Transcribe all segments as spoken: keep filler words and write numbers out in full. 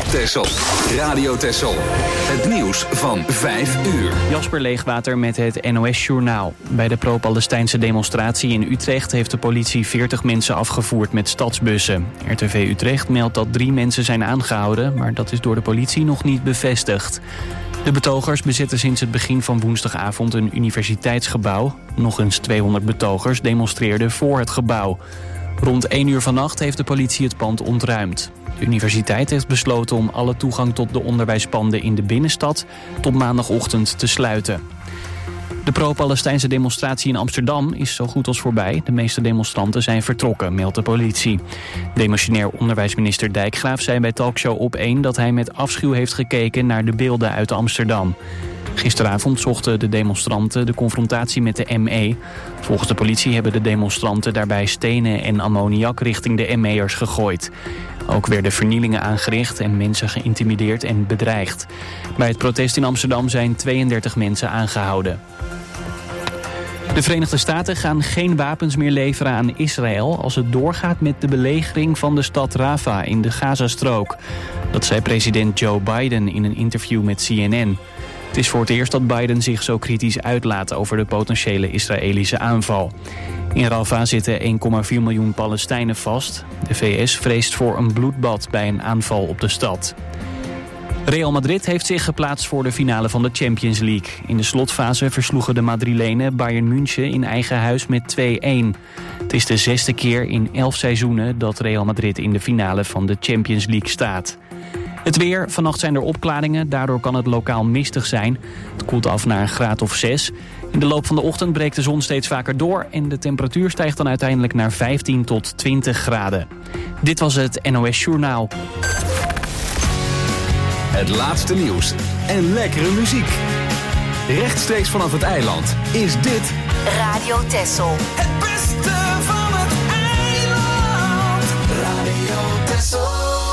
Texel. Radio Texel. Het nieuws van vijf uur. Jasper Leegwater met het N O S-journaal. Bij de pro-Palestijnse demonstratie in Utrecht heeft de politie veertig mensen afgevoerd met stadsbussen. R T V Utrecht meldt dat drie mensen zijn aangehouden, maar dat is door de politie nog niet bevestigd. De betogers bezetten sinds het begin van woensdagavond een universiteitsgebouw. Nog eens tweehonderd betogers demonstreerden voor het gebouw. Rond één uur vannacht heeft de politie het pand ontruimd. De universiteit heeft besloten om alle toegang tot de onderwijspanden in de binnenstad tot maandagochtend te sluiten. De pro-Palestijnse demonstratie in Amsterdam is zo goed als voorbij. De meeste demonstranten zijn vertrokken, meldt de politie. Demissionair onderwijsminister Dijkgraaf zei bij talkshow Op één dat hij met afschuw heeft gekeken naar de beelden uit Amsterdam. Gisteravond zochten de demonstranten de confrontatie met de M E. Volgens de politie hebben de demonstranten daarbij stenen en ammoniak richting de M E'ers gegooid. Ook werden vernielingen aangericht en mensen geïntimideerd en bedreigd. Bij het protest in Amsterdam zijn tweeëndertig mensen aangehouden. De Verenigde Staten gaan geen wapens meer leveren aan Israël als het doorgaat met de belegering van de stad Rafah in de Gazastrook. Dat zei president Joe Biden in een interview met C N N. Het is voor het eerst dat Biden zich zo kritisch uitlaat over de potentiële Israëlische aanval. In Rafah zitten één komma vier miljoen Palestijnen vast. De V S vreest voor een bloedbad bij een aanval op de stad. Real Madrid heeft zich geplaatst voor de finale van de Champions League. In de slotfase versloegen de Madrilenen Bayern München in eigen huis met twee-een. Het is de zesde keer in elf seizoenen dat Real Madrid in de finale van de Champions League staat. Het weer, vannacht zijn er opklaringen, daardoor kan het lokaal mistig zijn. Het koelt af naar een graad of zes. In de loop van de ochtend breekt de zon steeds vaker door en de temperatuur stijgt dan uiteindelijk naar vijftien tot twintig graden. Dit was het N O S-journaal. Het laatste nieuws en lekkere muziek. Rechtstreeks vanaf het eiland is dit Radio Texel. Het beste van het eiland. Radio Texel.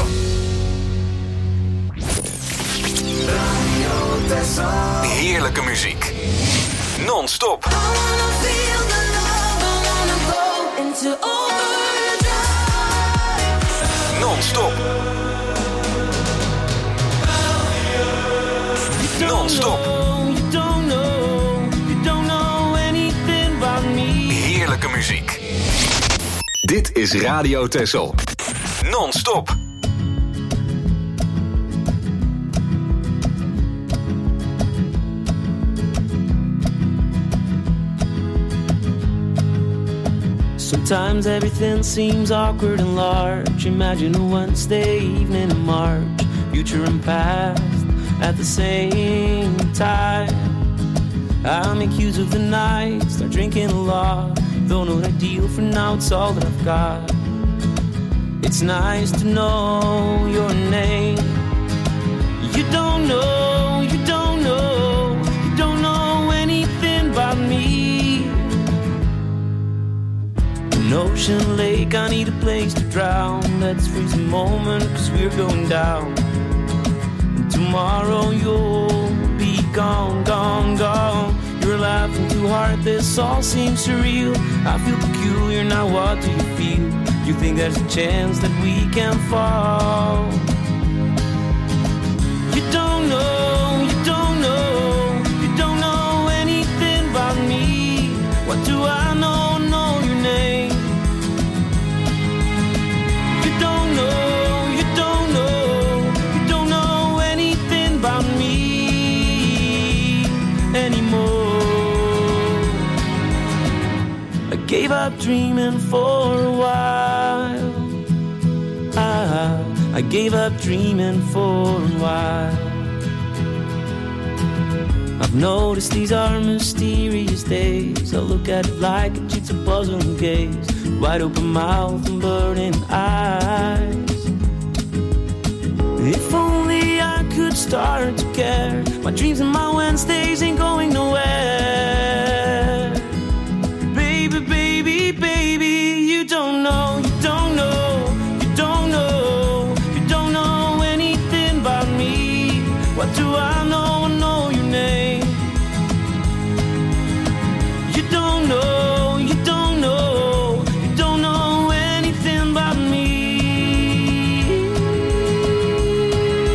Radio Texel. Heerlijke muziek. Non-stop. Non-stop. Non-stop. Heerlijke muziek. Dit is Radio Texel. Non-stop. Sometimes everything seems awkward and large. Imagine a Wednesday evening in March. Future and past at the same time. I make use of the night, start drinking a lot. Though not ideal for now, it's all that I've got. It's nice to know your name. You don't know, you don't know, you don't know anything about me. An ocean lake, I need a place to drown. Let's freeze a moment, cause we're going down. And tomorrow you'll be gone, gone, gone. You're laughing too hard, this all seems surreal. I feel peculiar, now what do you feel? You think there's a chance that we can fall? You don't know, you don't know, you don't know anything about me. What do I know, know your name? You don't know, you don't know, you don't know anything about me anymore. I gave up dreaming for a while. I, I gave up dreaming for a while. I've noticed these are mysterious days. I look at it like a jigsaw puzzle and gaze. Wide open mouth and burning eyes. If only I could start to care. My dreams and my Wednesdays ain't going nowhere. Baby, baby, baby, you don't know, you don't know, you don't know, you don't know anything about me. What do I know, I know your name. You don't know, you don't know, you don't know anything about me.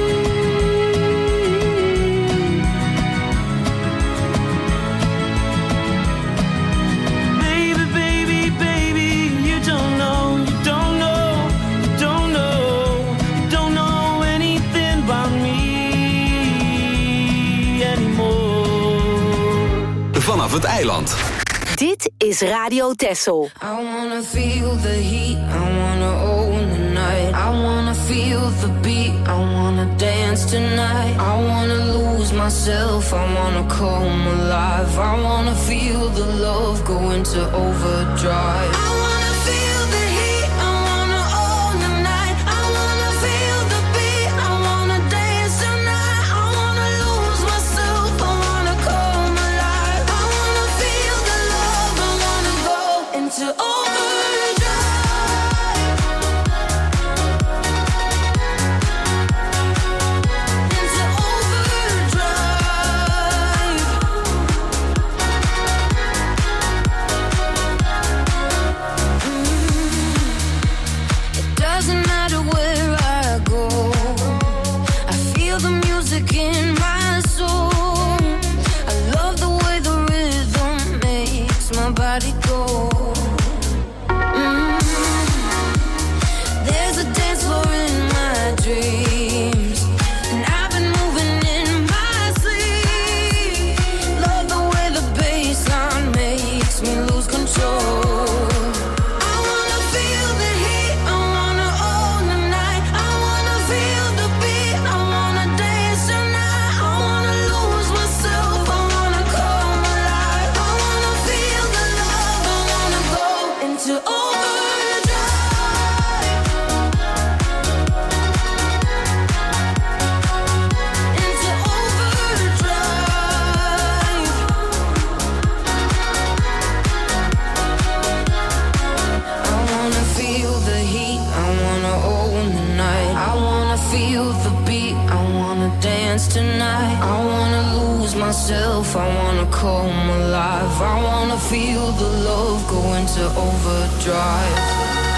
vanaf het eiland. Dit is Radio Texel. I wanna feel the heat, I wanna own the night. I wanna feel the beat, I wanna dance tonight. I wanna lose myself, I wanna come alive. I wanna feel the love go into overdrive. I wanna feel the heat, I wanna own the night. I wanna feel the beat, I wanna dance tonight. I wanna lose myself, I wanna come alive. I wanna feel the love, I wanna go into overdrive. Tonight, I wanna lose myself, I wanna come alive. I wanna feel the love go into overdrive.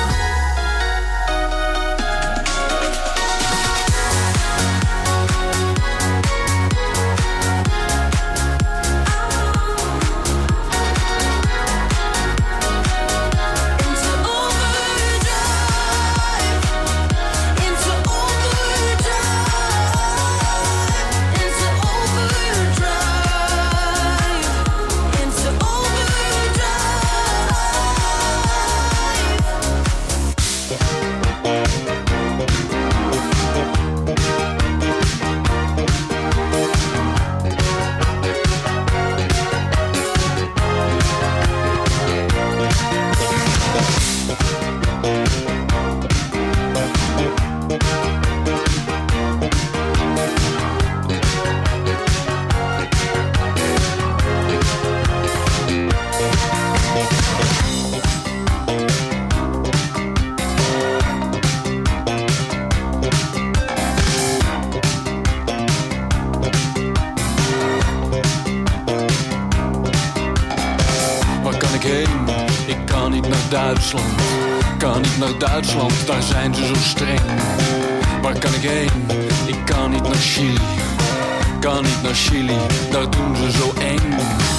Duitsland, kan niet naar Duitsland, daar zijn ze zo streng. Waar kan ik heen? Ik kan niet naar Chili, kan niet naar Chili, daar doen ze zo eng.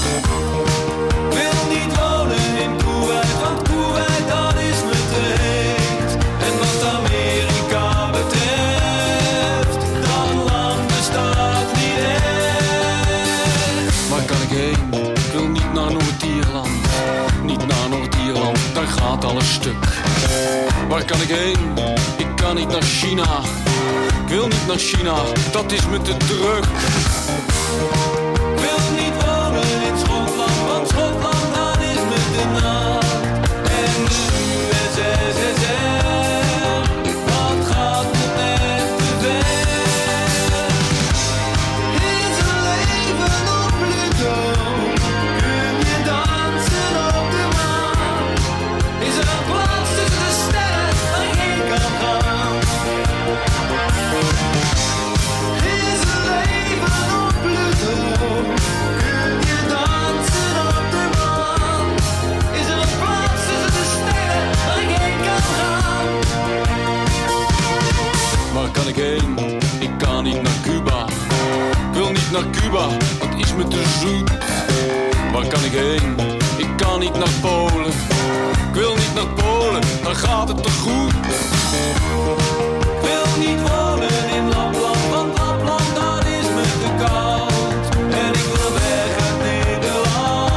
Wil niet wonen in Kuwait, want Kuwait dat is me te heet. En wat Amerika betreft, dat land bestaat niet echt. Waar kan ik heen? Ik wil niet naar Noord-Ierland, niet naar Noord-Ierland, daar gaat alles stuk. Waar kan ik heen? Ik kan niet naar China. Ik wil niet naar China, dat is me te druk. Ik wil niet wonen in Schotland, want Schotland dat is me te nat. En de U S S R, dat gaat me net te ver. Is een leven op Pluto? Kun je dansen op de maan? Is er een plaats tussen de sterren waarheen kan gaan? Is een leven op Pluto? Kun je dansen op de maan? Is er een plaats tussen de sterren waarheen kan gaan? Waar kan ik heen? Ik kan niet naar Cuba. Ik wil niet naar Cuba, dat is me te zoet. Waar kan ik heen? Ik kan niet naar Polen. Ik wil niet naar Polen, dan gaat het te goed. Ik wil niet wonen in Lapland, want Lapland dat is me te koud. En ik wil weg uit Nederland.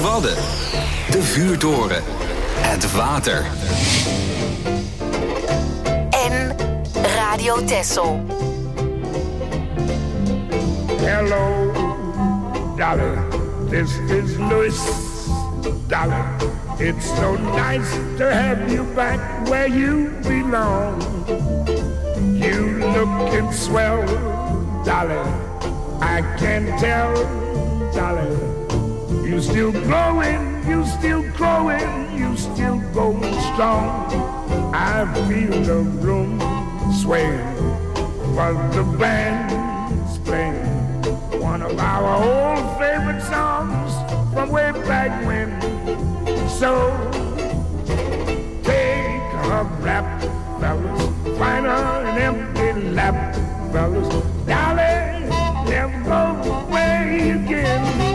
Wadden. De vuurtoren. Het water. En Radio Texel. Hello, Dolly. This is Louis. Dolly, it's so nice to have you back where you belong. You looking swell, Dolly. I can tell, Dolly. You still growing, you still growing, you still going strong. I feel the room swaying, but the band's playing one of our old favorite songs from way back when. So take a rap, fellas, find her an empty lap, fellas. Dolly, never go away again.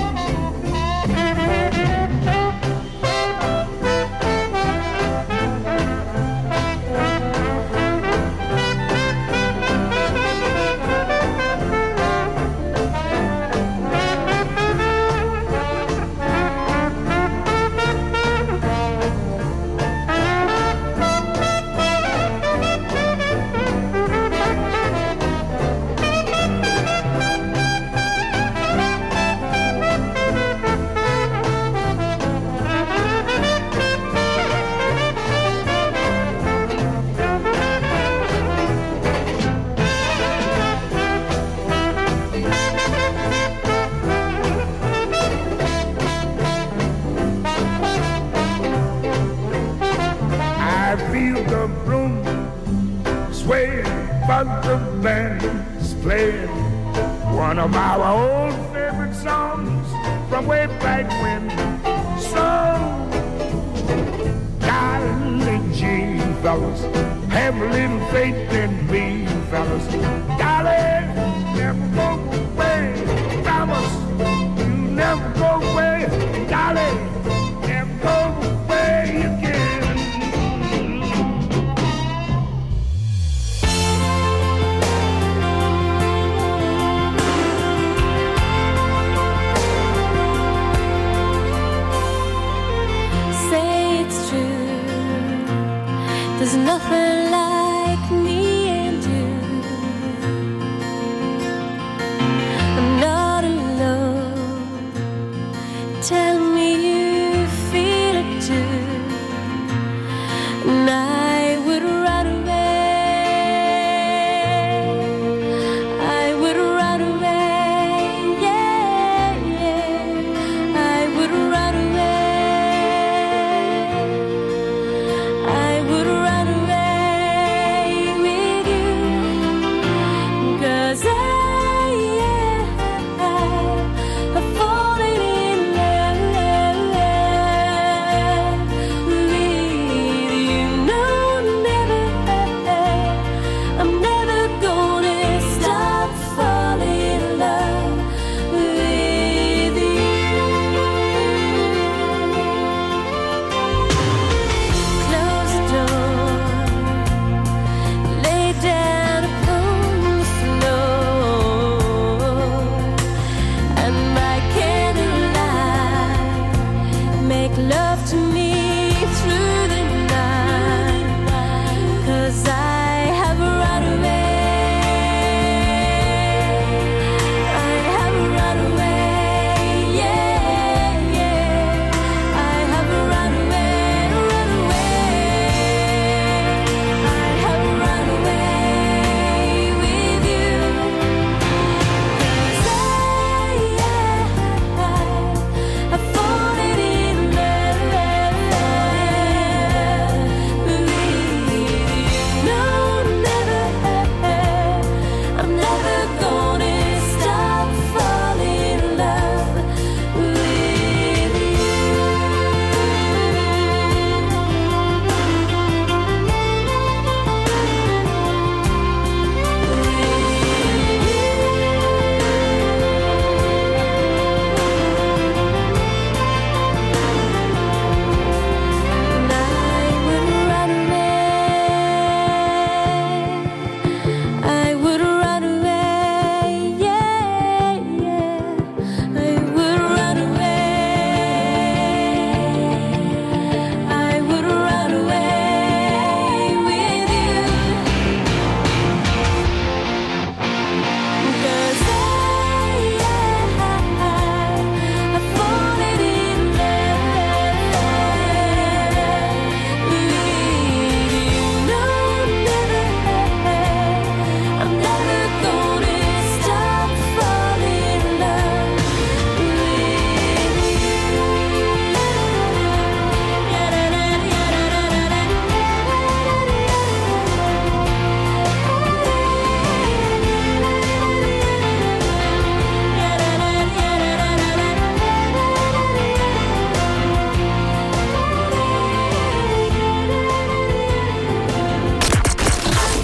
But the band's playing one of our old favorite songs from way back when. So, darling G, fellas, have a little faith in me, fellas. Darling, never go away, promise you never go away. Darling, never go away again. There's nothing like me and you. I'm not alone. Tell me you feel it too. And I would run away. I would run away. Yeah, yeah. I would run away. I would run. No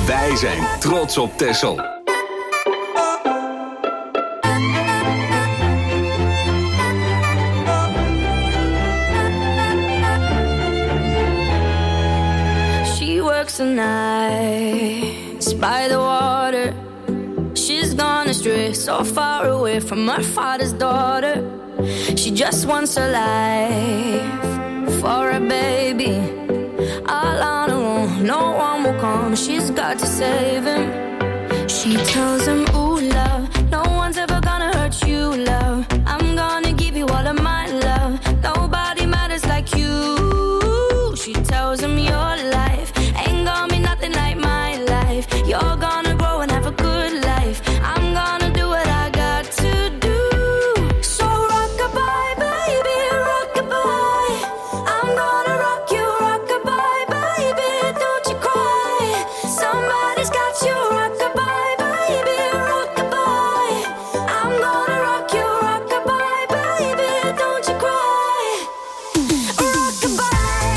Wij zijn trots op Texel. She works the nights by the water. She's gone astray, so far away from her father's daughter. She just wants a life for a baby. All on her own, no one will come. She's got to save him. She tells him, ooh, love, no one's ever gonna hurt you, love. I'm gonna give you all of my love. Nobody matters like you. She tells him your life ain't gonna be nothing like my life. You're gonna grow and have a good life. I'm gonna do what I got to do. So rock-a-bye, baby, rock-a-bye. I'm gonna rock you, rock-a-bye, baby, don't you cry. Somebody's got you, rock-a-bye, baby, rock-a-bye. I'm gonna rock you, rock-a-bye, baby, don't you cry. Rock-a-bye.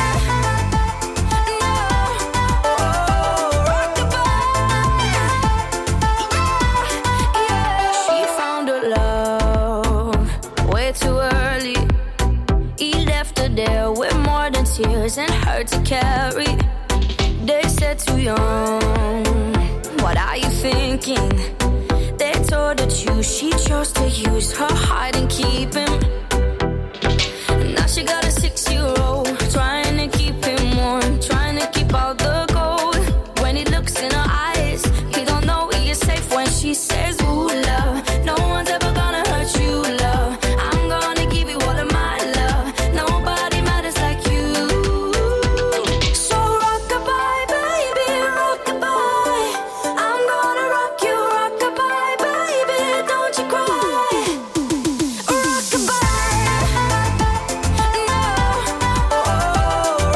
There with more than tears and hurt to carry. They said too young, what are you thinking? They told her to, she chose to use her heart and keep him. Now she got a six-year-old, trying to keep him warm, trying to keep out the cold. When he looks in her eyes, he don't know he is safe when she says, ooh, love, no one's ever gonna hurt you, love. I'm gonna give you all of my love. Nobody matters like you. So rock-a-bye, baby, rock-a-bye. I'm gonna rock you, rock-a-bye, baby, don't you cry. Rock-a-bye. No, oh,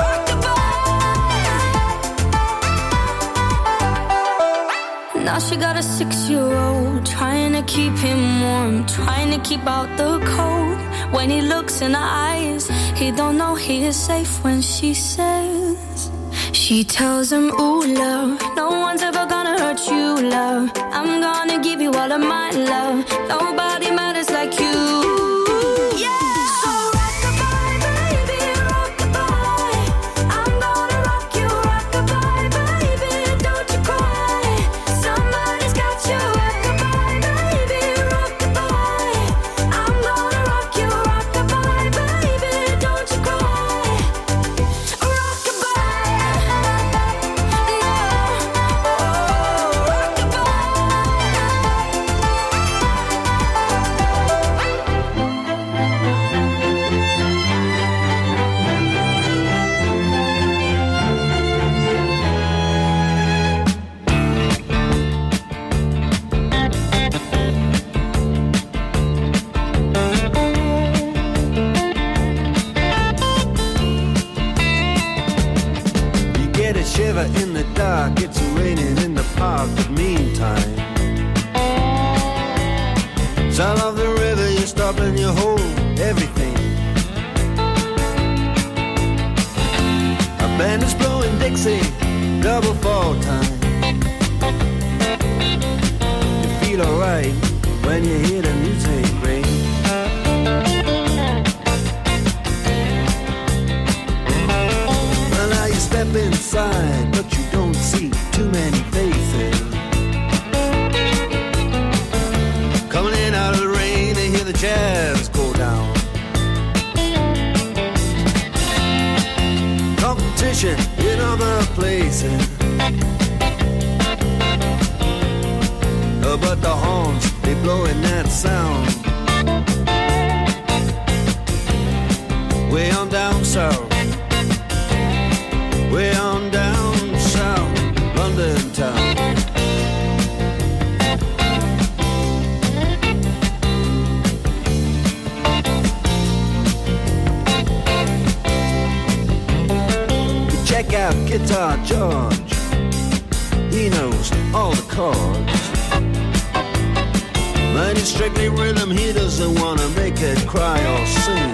rock-a-bye. Now she got a six-year-old, trying to keep him warm, trying to keep out the cold. When he looks in her eyes, he don't know he is safe when she says. She tells him, ooh, love, no one's ever gonna hurt you, love. I'm gonna give you all of my love. Nobody matters like you. Yeah. So rock-a-bye, baby, rock-a-bye. I'm gonna rock you, rock-a-bye, baby, don't you cry. Somebody's got you, rock-a-bye, baby, rock-a-bye. I'm gonna rock you, rock-a-bye, baby, don't you cry. Rock-a-bye. No, oh, You get a shiver in the dark, it's raining in the park, but meantime, sound of the river, you stop and you hold everything. A band is blowing Dixie, double fall time. You feel alright when you hear the music ring. Well, now you step inside, but you don't see too many faces. Coming in out of the rain, they hear the jazz go down. Competition in other places, uh, but the horns, they blowing that sound. Way on down south, way on down south, London town. Check out Guitar George, he knows all the chords. But it's strictly rhythm, he doesn't wanna make it cry or sing.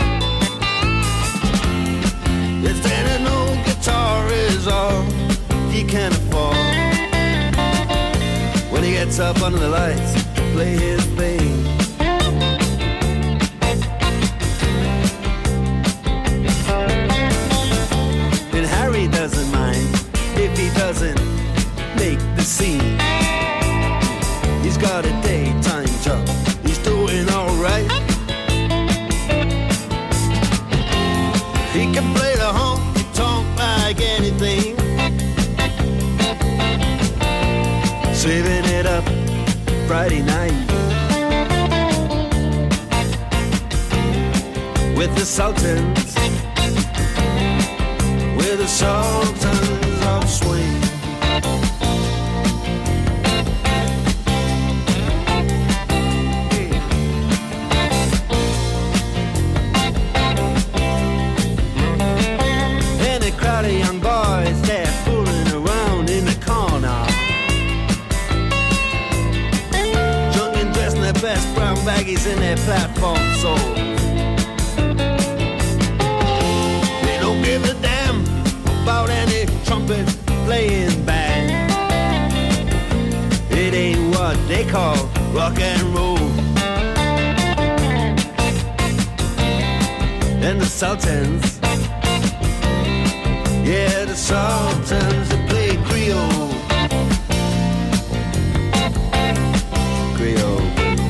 If then an old guitar is all he can't afford. When he gets up under the lights to play his thing. And Harry doesn't mind if he doesn't make the scene. He's got a daytime job, he's doing alright. He can play the honky-tonk like anything, saving it up Friday night with the Sultans, with the Sultans of Swing. And a crowd of young boys, they're fooling around in the corner, drunk and dressed in their best brown baggies in their platform soles. They don't give a damn about any trumpet playing band. It ain't what they call rock and roll. And the Sultans, yeah, the Sultans, they play Creole. Creole.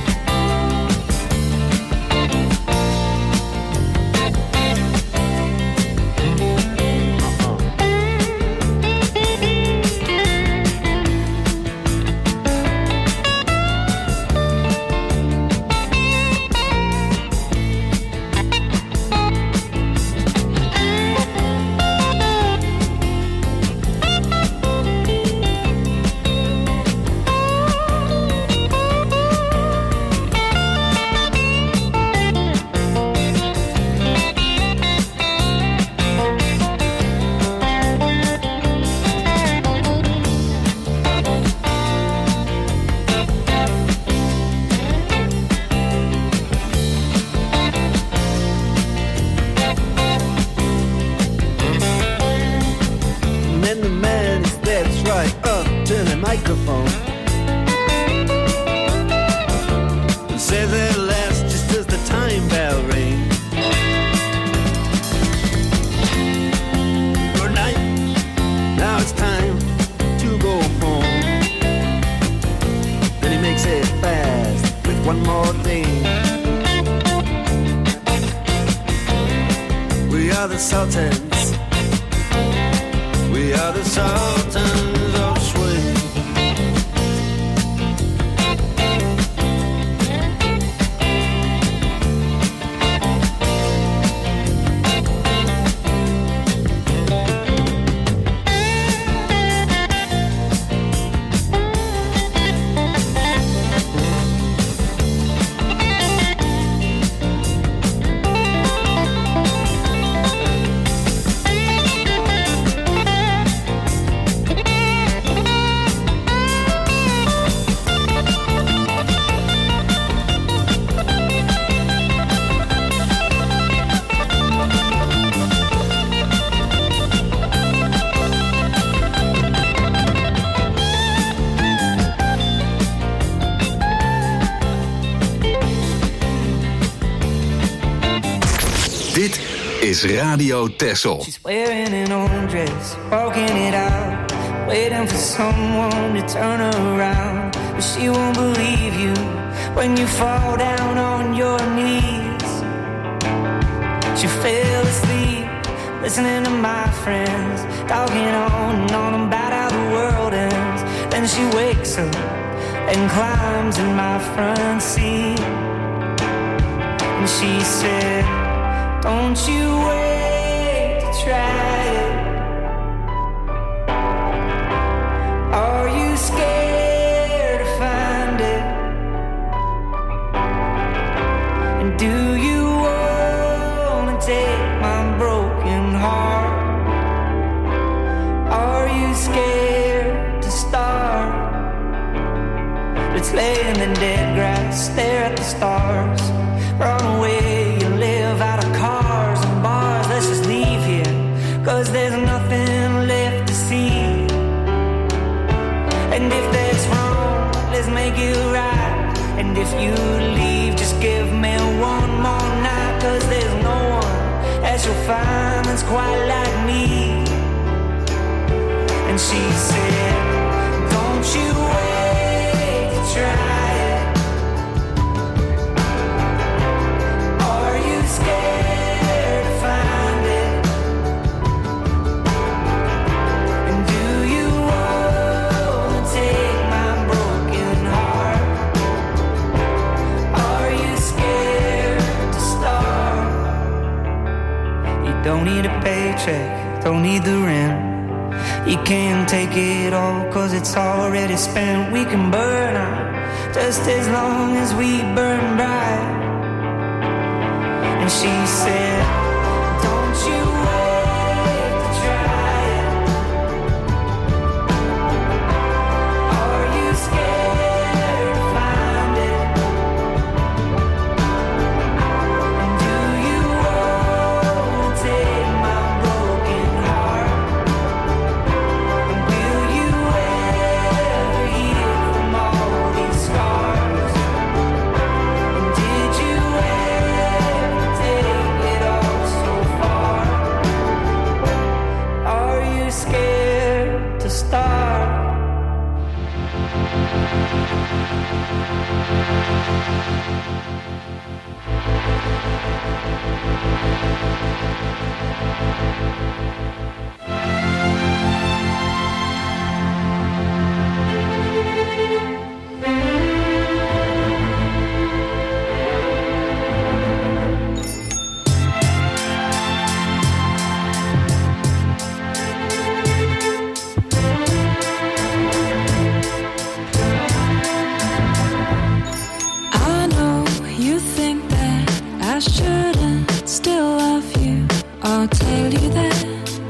Microphone and says at last, just as the time bell rings, good night, now it's time to go home. Then he makes it fast with one more thing. We are the Sultans, we are the Sultans of Swing. Dit is Radio Texel. She's wearing an old dress, walking it out, waiting for someone to turn her around. But she won't believe you when you fall down on your knees. She fell asleep, listening to my friends, talking on and on about how the world ends. Then she wakes up and climbs in my front seat. And she said, don't you wait to try it. Are you scared to find it? And do you wanna take my broken heart? Are you scared to start? Let's lay in the dead grass, stare at the stars, run away and live out of cars and bars. Let's just leave here, cause there's nothing left to see. if you leave, just give me one more night, 'cause there's no one else you'll find that's quite like me. And she said, don't you wait to try it. Are you scared to find it? And do you want to take my broken heart? Are you scared to start? You don't need a paycheck, don't need the rent. You can't take it all, 'cause it's already spent. We can burn out just as long as we burn bright. And she said, don't you wait to try it. Are you scared to find it? And do you want to take my broken heart? Scared to start. Shouldn't still love you or tell you that.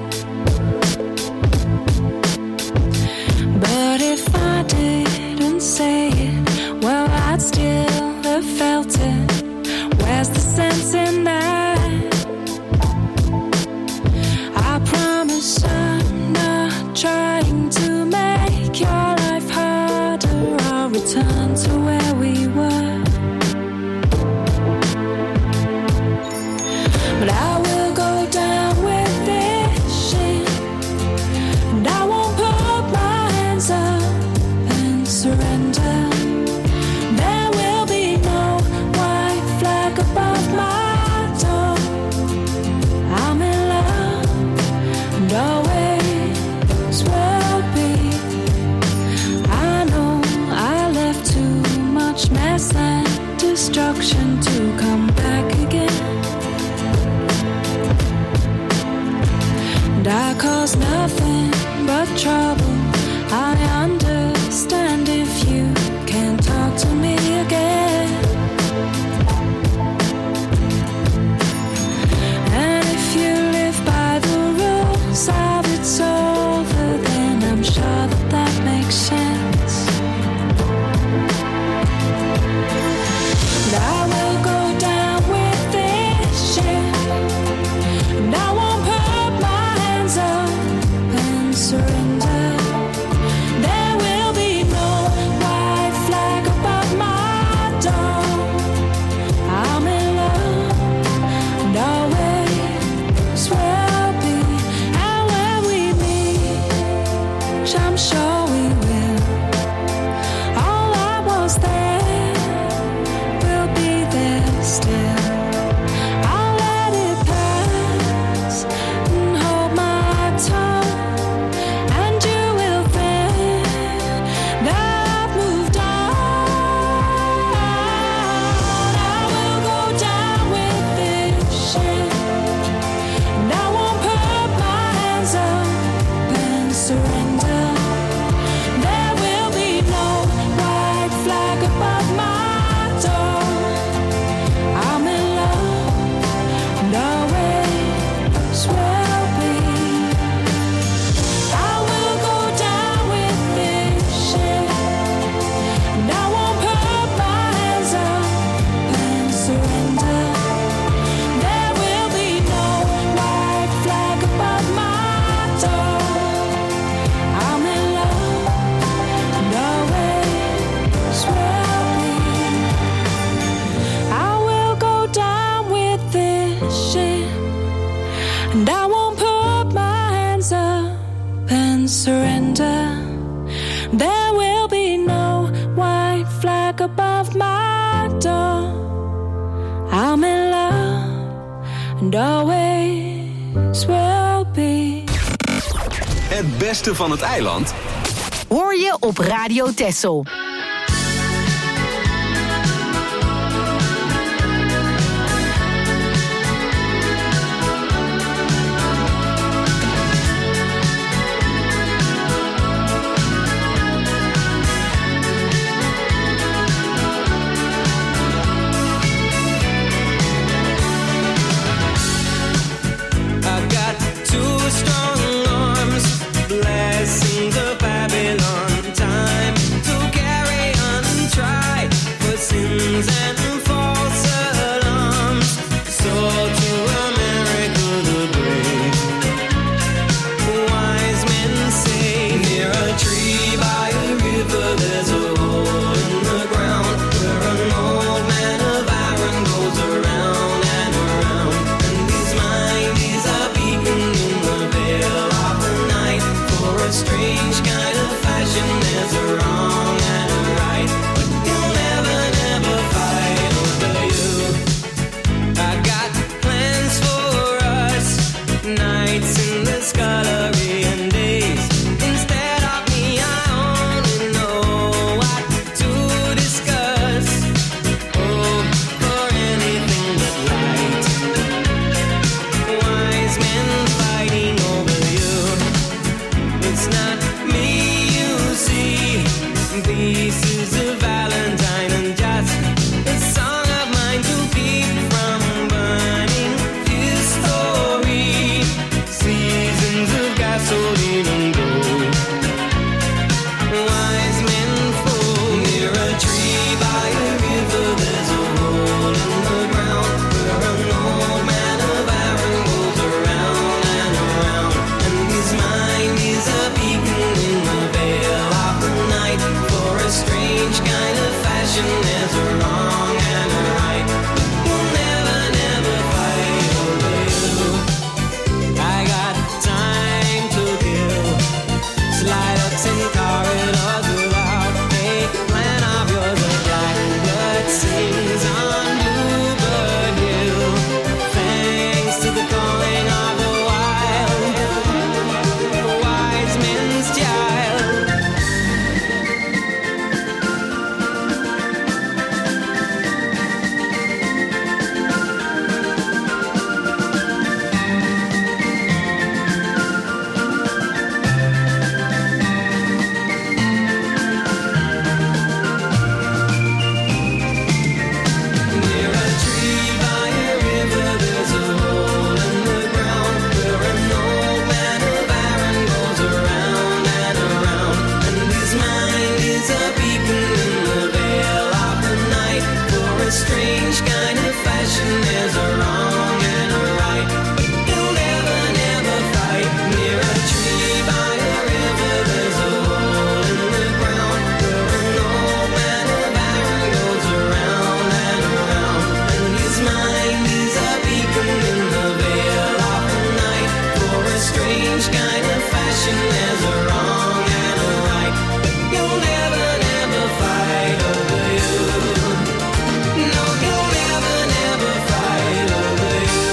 But if I didn't say it, well, I'd still have felt it. Where's the sense in that? I promise I'm not trying to make your life harder. I'll return to where we were. But I will go down with this shit, and I won't put my hands up and surrender. There will be no white flag above my door. I'm in love, and always will be. I know I left too much mess and destruction to come back again. And I cause nothing but trouble. I understand if you can't talk to me again. And if you live by the rules of it's over, then I'm sure that that makes sense. And I will go down with this shit, and I won't surrender. There will be no white flag above my door. I'm in love, and always will be. And when we meet, which I'm sure we will, all I was there will be there still. I'll let it pass and hold my tongue. Surrender. plaque above my door. I'm in love and always will be. Het beste van het eiland hoor je op Radio Texel. Blessings of Babylon, time to carry on, try for sins and false alarms. So to America the brave, wise men say, near a tree by a river there's a hole in the ground where an old man of iron goes around and around, and his mind is a beacon in the veil of the night. For a strange kind of fashion, there's a wrong and a right, but you'll never, never fight over you. I got plans for us, nights in the scullery and days. Instead of me, I only know what to discuss. Oh, for anything but light. Wise men fighting over you. It's not me you see. This is a valentine and just a song of mine to keep from burning history. Seasons of gasoline and gold. Wise men fall near a tree by a river. There's a hole in the ground where an old man of iron goes around and around, and his mind is a beacon in the veil of the night. For a strange kind of fashion, there's a wrong and a right. We'll never, never fight over you. I got time to kill. Slide ups in corridors without a plan of yours. A blackbird sings on Bluebird Hill. Thanks to the calling of the wild, wise men's child. Near a tree by a river, there's a hole in the ground where an old man of iron goes around and around, and his mind is a beacon in the veil of the night. For a strange kind of fashion, there's a wrong and a right, but you'll never, never fight. Near a tree by a river, there's a hole in the ground where an old man of iron goes around and around, and his mind is a beacon in the veil of the night. For a strange kind of fashion, there's a wrong and a right, but you'll never, never fight over you. No, you'll never, never fight over you.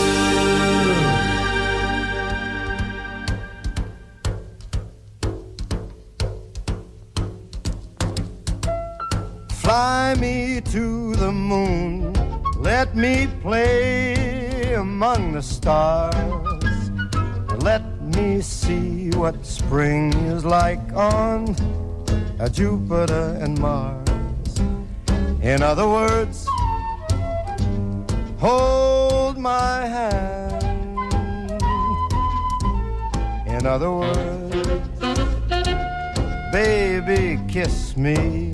Fly me to the moon, let me play among the stars. Let me see what spring is like on uh, Jupiter and Mars. In other words, hold my hand. In other words, baby, kiss me.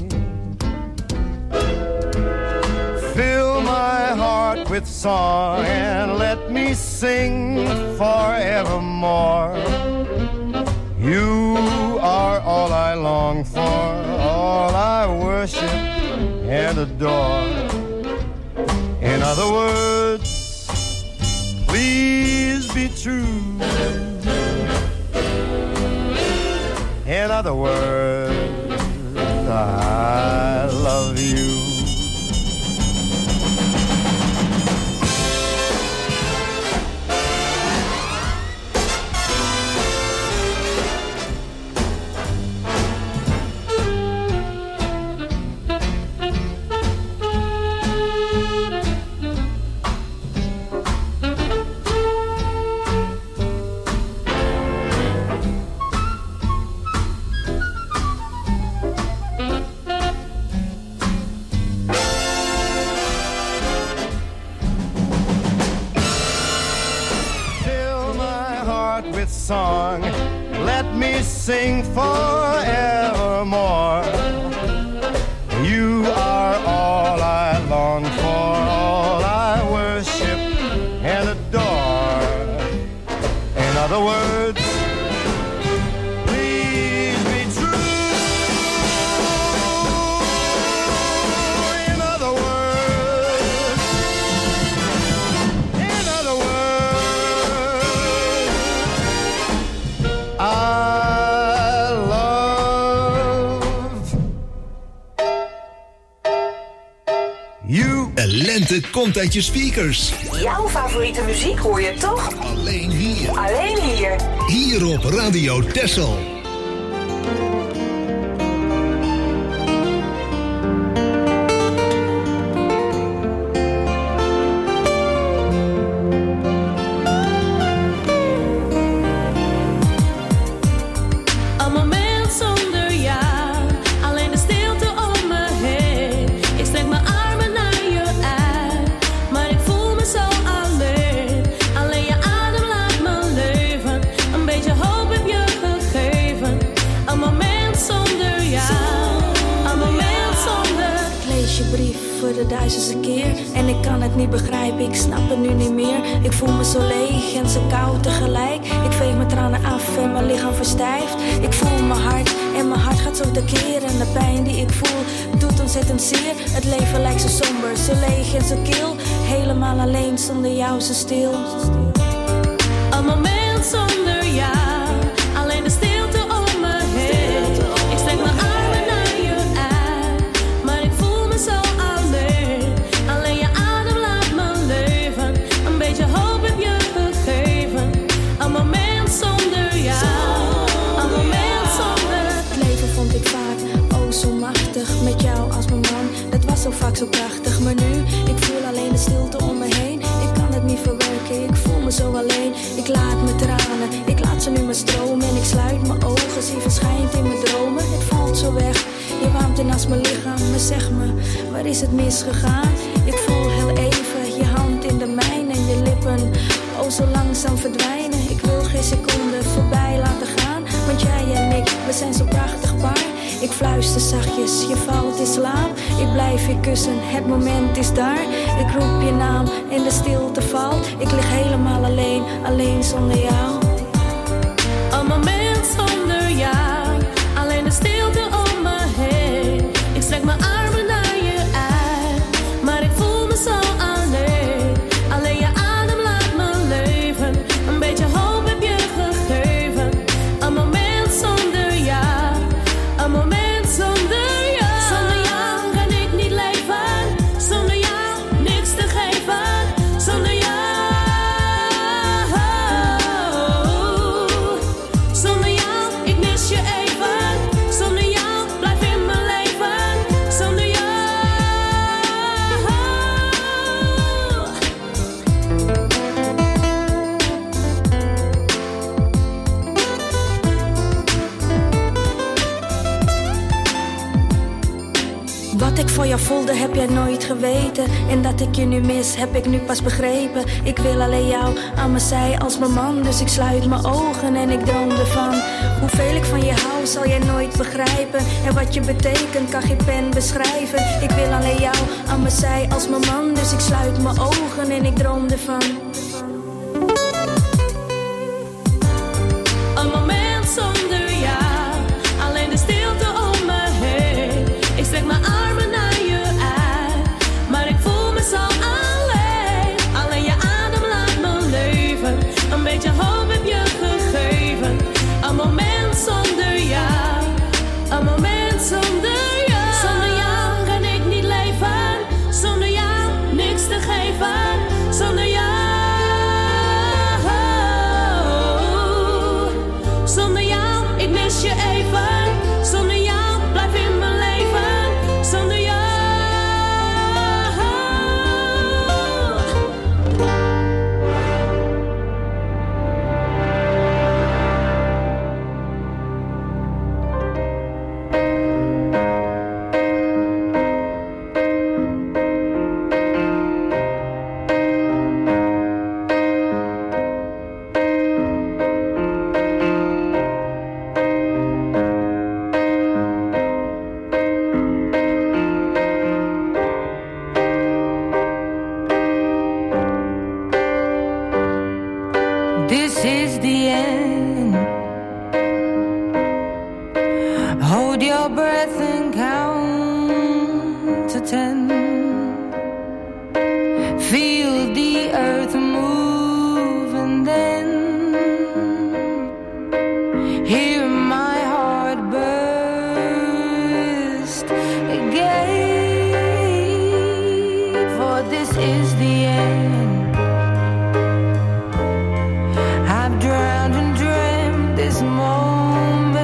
Fill my heart with song and let me sing forevermore. You are all I long for, all I worship and adore. In other words, please be true. In other words, I love you. sing forevermore. You are all I long for, all I worship and adore. In other words, please be true. In other words, in other words, I love you. De lente komt uit je speakers. Jouw favoriete muziek hoor je toch? Alleen hier. Alleen hier. Hier op Radio Texel. Een moment zonder jou, alleen de stilte om me heen. Ik strek mijn armen naar je uit, maar ik voel me zo alleen. Alleen je adem laat me leven, een beetje hoop heb je gegeven. Een moment zonder jou, een moment zonder. Ik lees je brief voor de duizendste keer en ik kan het niet begrijpen, ik snap het nu niet meer. Ik voel me zo leeg en zo koud tegelijk. Ik veeg mijn tranen af en mijn lichaam verstijft. Ik voel mijn hart en mijn hart gaat zo tekeer. En de pijn die ik voel doet ontzettend zeer. Het leven lijkt zo somber, zo leeg en zo kil. Helemaal alleen, zonder jou zo stil. Een moment zonder jou, alleen de stilte om me heen. Ik strek mijn armen naar je uit, maar ik voel me zo alleen. Alleen je adem laat me leven, een beetje hoop heb je gegeven. Een moment zonder jou, een moment zonder. Het leven vond ik vaak, oh zo machtig. Met jou als mijn man, dat was zo vaak zo prachtig. Maar nu, ik voel alleen de stilte om me heen. Ik kan het niet verwerken, ik voel me zo alleen. Ik laat mijn tranen, ik laat ze nu maar stromen. En ik sluit mijn ogen, zie verschijnt in mijn dromen. Het valt zo weg, je warmt in als mijn lichaam. Maar zeg me, waar is het misgegaan? Ik voel heel even je hand in de mijne en je lippen, oh zo langzaam verdwijnen. Ik wil geen seconde voorbij laten gaan, want jij en ik, we zijn zo prachtig paar. Ik fluister zachtjes, je valt in slaap. Ik blijf je kussen, het moment is daar. Ik roep je naam en de stilte valt. Ik lig helemaal alleen, alleen zonder jou. Een moment zonder jou, alleen de stilte om me heen. Ik strek mijn armen naar je uit, maar ik voel me zo alleen. Alleen je adem laat me leven, een beetje hoop heb je gegeven. Een moment zonder jou, een moment zonder jou. Zonder jou kan ik niet leven, zonder jou niks te geven. Zonder jou, zonder jou, ik mis je even. Zonder jou blijf in mijn leven. Zonder jou. Wat ik voor jou voelde heb jij nooit geweten. En dat ik je nu mis heb ik nu pas begrepen. Ik wil alleen jou aan mijn zij als mijn man. Dus ik sluit mijn ogen en ik droom ervan. Hoeveel ik van je hou zal jij nooit begrijpen. En wat je betekent kan geen pen beschrijven. Ik wil alleen jou aan mijn zij als mijn man. Dus ik sluit mijn ogen en ik droom ervan. Een moment zonder jou, alleen de stilte om me heen. Ik strek mijn armen naar je uit, maar ik voel me zo alleen. Alleen je adem laat me leven, een beetje hoop heb je gegeven. Een moment zonder jou, een moment zonder jou. Zonder jou kan ik niet leven, zonder jou niks te geven. Zonder jou. Hold your breath and count to ten. Feel the earth move and then hear my heart burst again. For this is the end. I've drowned and dreamt this moment,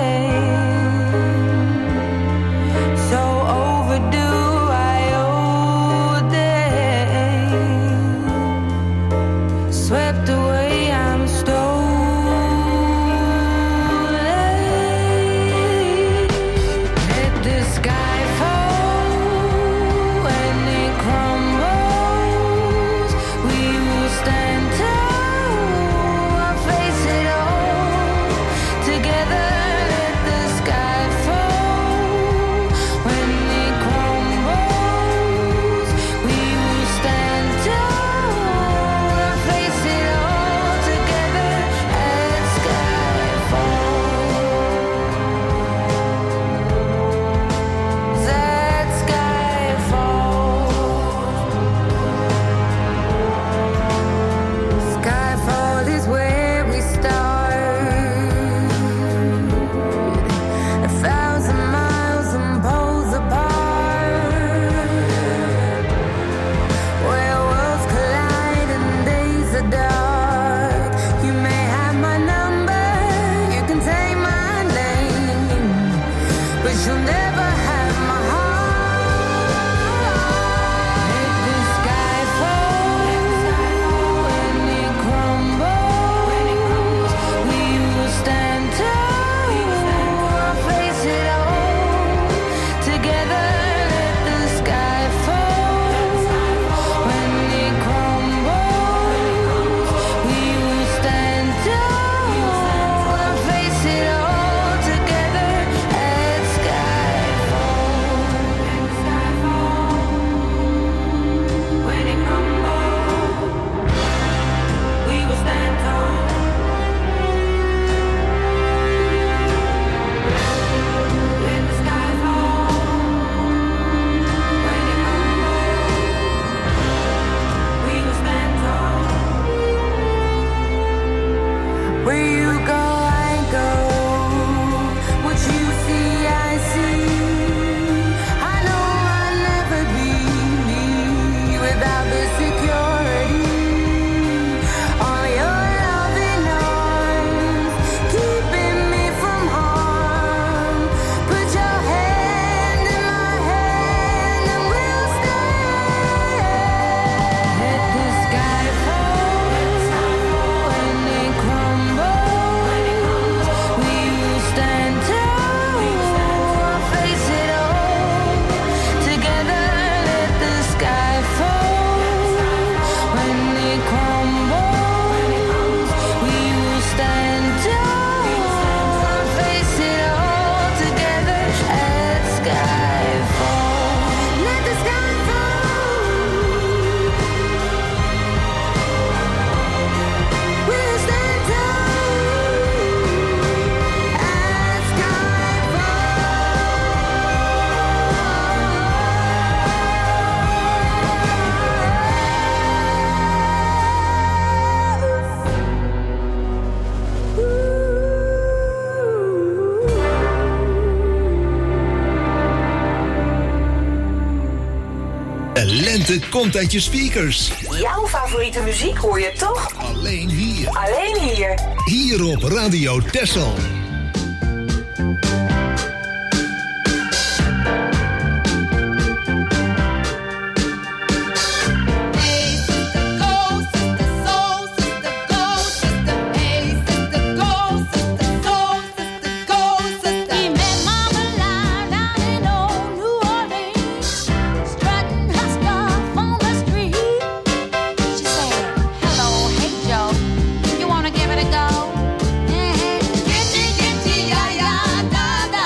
so overdue I owe them. Swept away, I'm stolen. Let the sky fall and it crumbles. We will stand tall, I'll face it all together. Let the sky fall when it crumbles. We will stand tall, I'll face it all together. Let sky fall. That sky fall. Skyfall is where we start. A thousand miles and poles apart, where worlds collide and days are dark. You may have my number, you can take my name, but you'll never have my heart. Let the sky fall when it crumbles. We will stand tall, I'll face it all together. Let the sky fall when it crumbles. We will stand tall, I'll face it all together. Let sky fall. When it crumbles, we will stand tall. When the sky falls, when it crumbles, we will stand tall. Where you go, I go. What you see, I see. I know I'll never be without the security. All your loving arms keeping me from harm. Put your hand in my hand and we'll stand. Let the sky fall when it crumbles. We will stand tall, I'll face it all together. Let the sky fall when it crumbles. We will stand tall, I'll face it all together. Let sky fall. Let the sky fall. We'll stand tall. Let sky De lente komt uit je speakers. Jouw favoriete muziek hoor je toch? Alleen hier. Alleen hier. Hier op Radio Texel. Give it a go. Yeah. Gitty, gitty, yeah, yeah, da, da.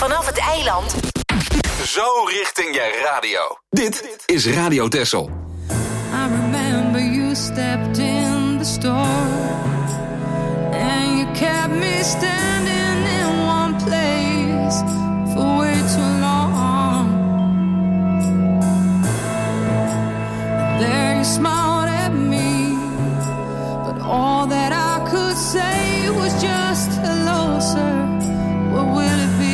vanaf het eiland. Zo richting je radio. Dit is Radio Texel. I remember you stepped in the store and you kept me standing in one place for way too long. There you smiled at me, but all that I could say was just hello, sir. What will it be?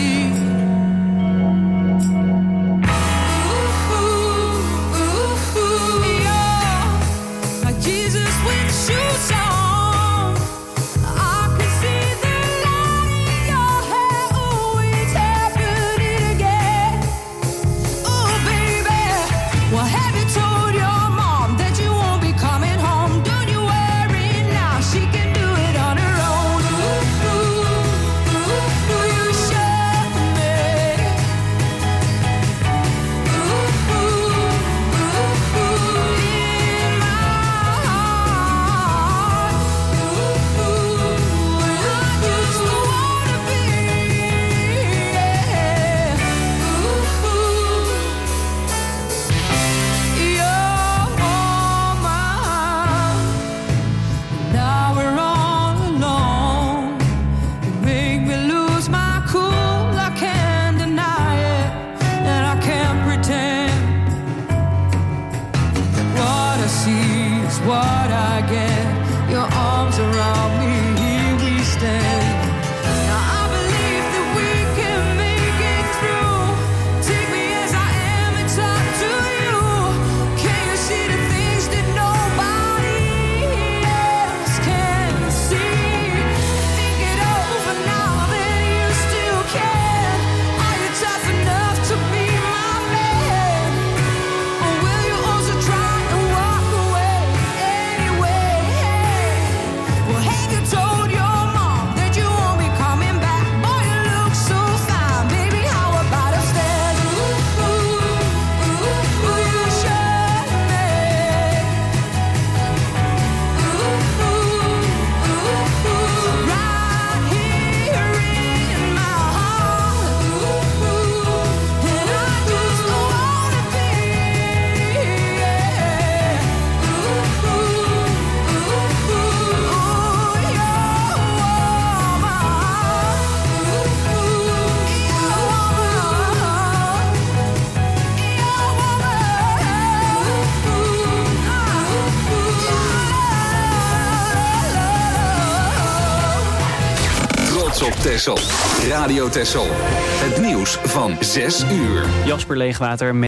Texel. Radio Texel. Het nieuws van zes uur. Jasper Leegwater met